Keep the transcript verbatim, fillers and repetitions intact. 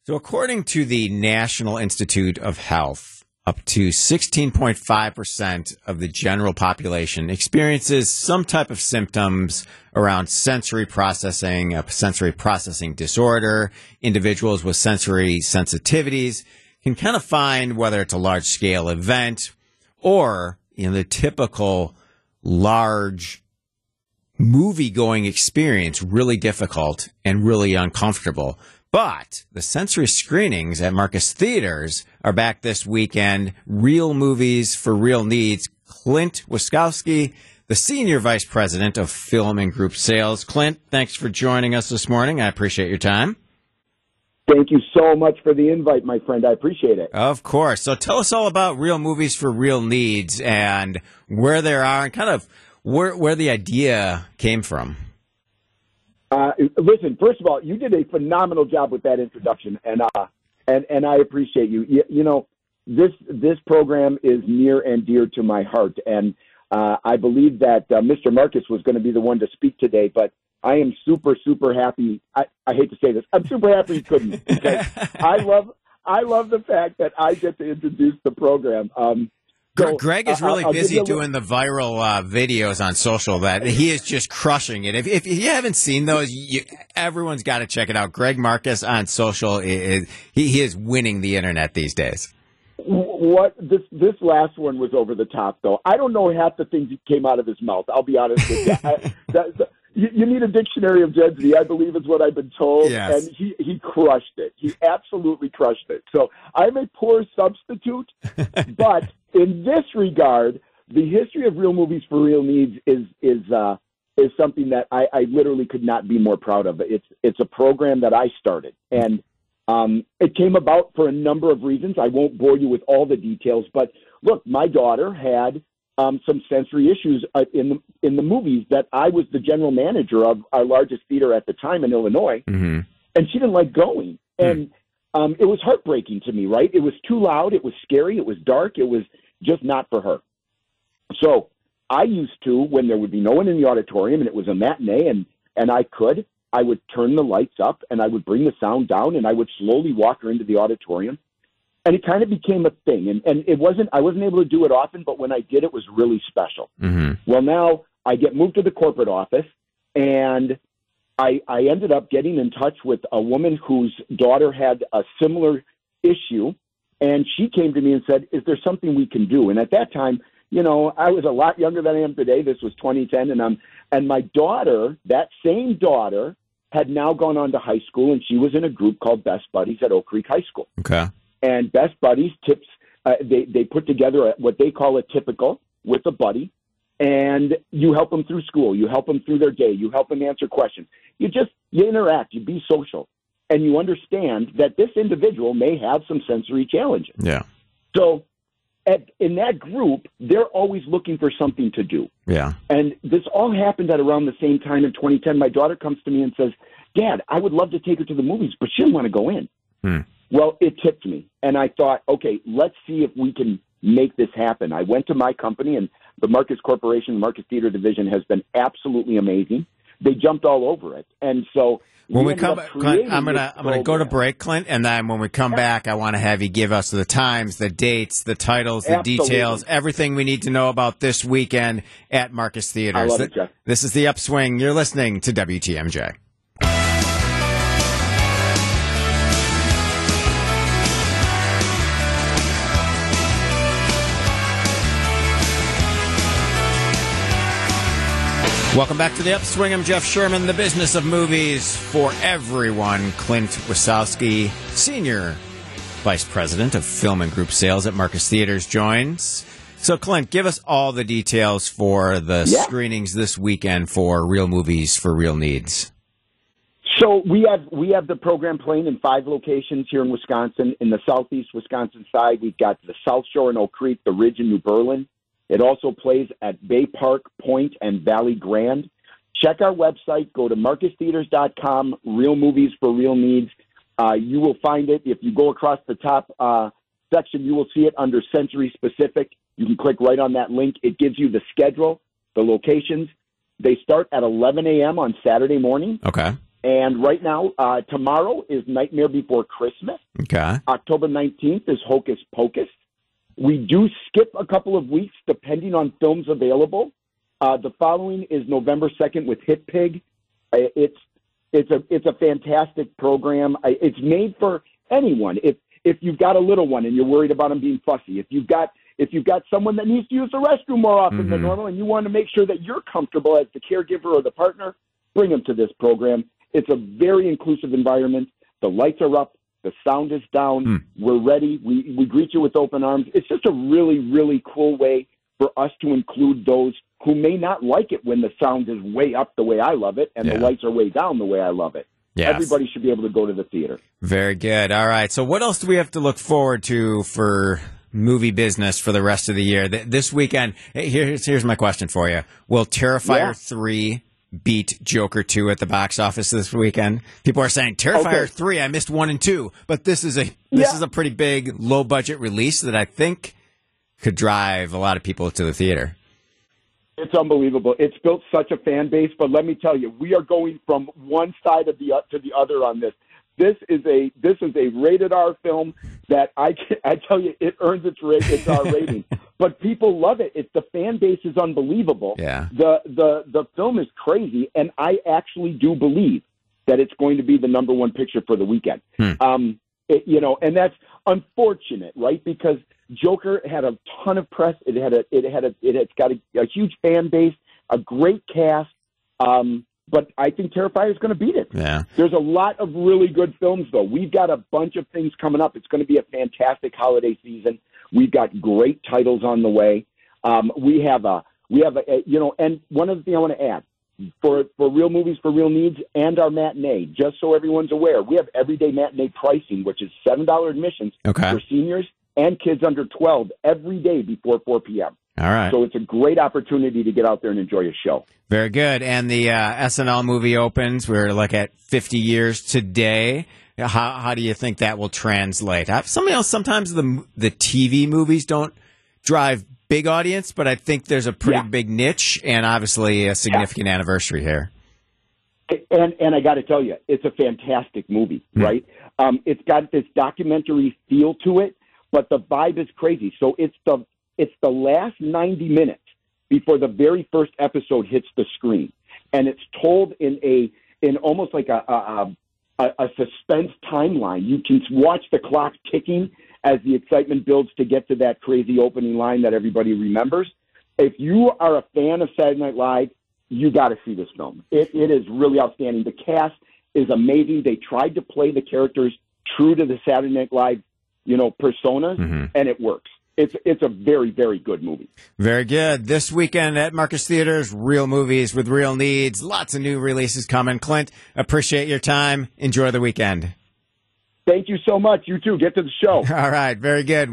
So according to the National Institute of Health, up to sixteen point five percent of the general population experiences some type of symptoms around sensory processing, a sensory processing disorder. Individuals with sensory sensitivities can kind of find whether it's a large-scale event or, you know, the typical large movie-going experience really difficult and really uncomfortable. But the sensory screenings at Marcus Theaters are back this weekend. Real movies for real needs. Clint Wiskowski, the Senior Vice President of Film and Group Sales. Clint, thanks for joining us this morning. I appreciate your time. Thank you so much for the invite, my friend. I appreciate it. Of course. So tell us all about Real Movies for Real Needs and where they are and kind of where, where the idea came from. Uh, listen, first of all, you did a phenomenal job with that introduction, and uh, and and I appreciate you. You, you know, this this program is near and dear to my heart, and uh, I believe that uh, Mister Marcus was going to be the one to speak today, but I am super super happy. I, I hate to say this, I'm super happy he couldn't. Okay? I love I love the fact that I get to introduce the program. Um, So, Greg is really uh, busy doing the viral uh, videos on social that he is just crushing it. If, if you haven't seen those, you, everyone's got to check it out. Greg Marcus on social, is, he, he is winning the internet these days. What this this last one was over the top, though. I don't know half the things that came out of his mouth. I'll be honest with you. I, that, that, you, you need a dictionary of density, I believe is what I've been told. Yes. And he, he crushed it. He absolutely crushed it. So I'm a poor substitute, but in this regard, the history of Real Movies for Real Needs is is uh, is something that I, I literally could not be more proud of. It's it's a program that I started, and um, it came about for a number of reasons. I won't bore you with all the details, but look, my daughter had um, some sensory issues uh, in the in the movies that I was the general manager of our largest theater at the time in Illinois, mm-hmm. and she didn't like going, and mm-hmm. um, it was heartbreaking to me. Right? It was too loud. It was scary. It was dark. It was just not for her. So I used to, when there would be no one in the auditorium and it was a matinee and, and I could, I would turn the lights up and I would bring the sound down and I would slowly walk her into the auditorium. And it kind of became a thing. And, and it wasn't, I wasn't able to do it often, but when I did, it was really special. Mm-hmm. Well, now I get moved to the corporate office and I, I ended up getting in touch with a woman whose daughter had a similar issue. And she came to me and said, is there something we can do? And at that time, you know, I was a lot younger than I am today. This was twenty ten. And um, and my daughter, that same daughter, had now gone on to high school, and she was in a group called Best Buddies at Oak Creek High School. Okay. And Best Buddies tips, uh, they, they put together a, what they call a typical with a buddy, and you help them through school. You help them through their day. You help them answer questions. You just, you interact. You be social. And you understand that this individual may have some sensory challenges. Yeah. So at, in that group, they're always looking for something to do. Yeah. And this all happened at around the same time in twenty ten. My daughter comes to me and says, Dad, I would love to take her to the movies, but she didn't want to go in. Hmm. Well, it tipped me. And I thought, okay, let's see if we can make this happen. I went to my company, and the Marcus Corporation, the Marcus Theater Division has been absolutely amazing. They jumped all over it. And so when we, we come back, Clint, I'm gonna I'm gonna go to break, Clint, and then when we come back, I want to have you give us the times, the dates, the titles, the Absolutely. details, everything we need to know about this weekend at Marcus Theaters. I love it, Jeff. This is The Upswing. You're listening to W T M J. Welcome back to The Upswing. I'm Jeff Sherman, the business of movies for everyone. Clint Wiskowski, Senior Vice President of Film and Group Sales at Marcus Theaters, joins. So, Clint, give us all the details for the yeah. screenings this weekend for Real Movies for Real Needs. So we have we have the program playing in five locations here in Wisconsin. In the southeast Wisconsin side, we've got the South Shore in Oak Creek, the Ridge in New Berlin. It also plays at Bay Park, Point, and Valley Grand. Check our website. Go to marcus theaters dot com, Real Movies for Real Needs. Uh, you will find it. If you go across the top uh, section, you will see it under Sensory Specific. You can click right on that link. It gives you the schedule, the locations. They start at eleven a.m. on Saturday morning. Okay. And right now, uh, tomorrow is Nightmare Before Christmas. Okay. October nineteenth is Hocus Pocus. We do skip a couple of weeks depending on films available. Uh, the following is November second with Hit Pig. Uh, it's it's a it's a fantastic program. I, it's made for anyone. If if you've got a little one and you're worried about them being fussy, if you've got if you've got someone that needs to use the restroom more often mm-hmm. than normal, and you want to make sure that you're comfortable as the caregiver or the partner, bring them to this program. It's a very inclusive environment. The lights are up. The sound is down. Mm. We're ready. We we greet you with open arms. It's just a really, really cool way for us to include those who may not like it when the sound is way up the way I love it and yeah. the lights are way down the way I love it. Yes. Everybody should be able to go to the theater. Very good. All right. So what else do we have to look forward to for movie business for the rest of the year? This weekend, here's, here's my question for you. Will Terrifier yeah. three beat Joker two at the box office this weekend? People are saying Terrifier okay. three, I missed one and two, but this is a this yeah. is a pretty big low budget release that I think could drive a lot of people to the theater. It's unbelievable. It's built such a fan base, but let me tell you, we are going from one side of the uh, to the other on this. This is a this is a rated R film that I can, I tell you it earns its rate its R rating, but people love it. It's the fan base is unbelievable. Yeah. The the the film is crazy, and I actually do believe that it's going to be the number one picture for the weekend. Hmm. Um, it, you know, and that's unfortunate, right? Because Joker had a ton of press. It had a it had a it has got a, a huge fan base, a great cast. Um, But I think Terrifier is going to beat it. Yeah. There's a lot of really good films, though. We've got a bunch of things coming up. It's going to be a fantastic holiday season. We've got great titles on the way. Um, we have a, we have a, a, you know, and one other thing I want to add for for Real Movies for Real Needs and our matinee, just so everyone's aware, we have everyday matinee pricing, which is seven dollars admissions okay. for seniors and kids under twelve every day before four p.m. All right. So it's a great opportunity to get out there and enjoy a show. Very good. And the uh, S N L movie opens. We're like at fifty years today. How how do you think that will translate? Something else. Sometimes the the T V movies don't drive big audience, but I think there's a pretty yeah. big niche and obviously a significant yeah. anniversary here. And and I got to tell you, it's a fantastic movie, mm. right? Um, it's got this documentary feel to it, but the vibe is crazy. So it's the It's the last ninety minutes before the very first episode hits the screen, and it's told in a in almost like a a, a, a suspense timeline. You can watch the clock ticking as the excitement builds to get to that crazy opening line that everybody remembers. If you are a fan of Saturday Night Live, you got to see this film. It, it is really outstanding. The cast is amazing. They tried to play the characters true to the Saturday Night Live, you know, personas, mm-hmm. and it works. It's it's a very, very good movie. Very good. This weekend at Marcus Theaters, Real Movies with Real Needs. Lots of new releases coming. Clint, appreciate your time. Enjoy the weekend. Thank you so much. You too. Get to the show. All right. Very good.